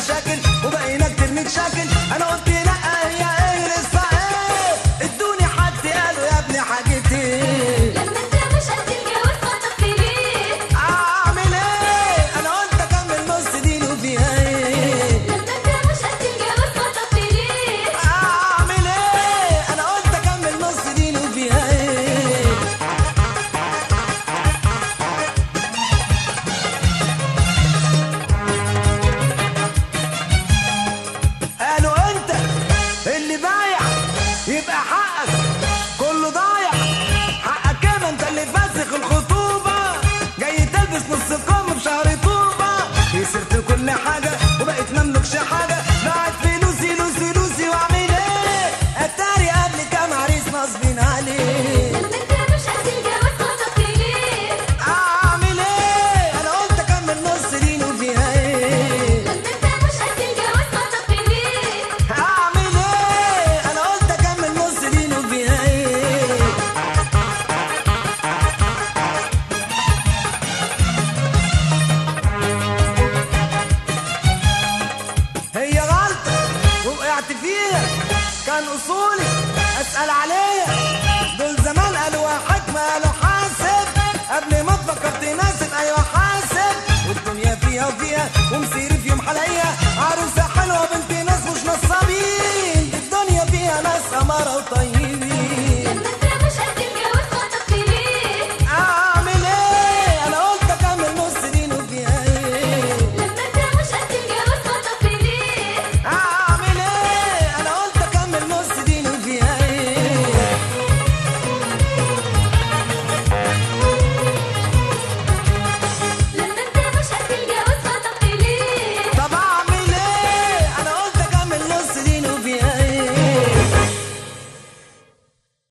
مشاكل وبقينا كتير نتشاكل. انا قلت لا هي ايه لسه ايه، ادوني حد قالوا يا ابني حاجتي. لما انت مش قد الجواز خطبت ليه؟ اعمل ايه انا قلت اكمل نص دين وفيها ايه. لما انت مش قد الجواز خطبت ليه؟ اعمل ايه انا قلت اكمل نص دين وفيها ايه. قالوا انت اللي بايع يبقى حقك كله ضايع. حقك كده انت اللي فاسخ الخطوبه، جاي تلبس نص كم في شهر طوبه. خسرت كل حاجه وبقيت مملكش حاجه، ضاعت فلوسي لوسي لوسي واعمل ايه. اتاري قبل كام عريس ناصبين عليه. لما انت مش قد الجواز خطبت ليه؟ اعمل ايه انا قلت اكمل نص دين وفيها ايه. لما انت مش قد الجواز خطبت ليه؟ اعمل ايه انا قلت اكمل نص دين وفيها ايه. هي غلطة وقعت فيها، كان اصولي اسأل عليها. دول زمان قالوا حكمة قالوا حاسب، قبل ما تفكر تناسب ايوه حاسب. والدنيا فيها وفيها ومسير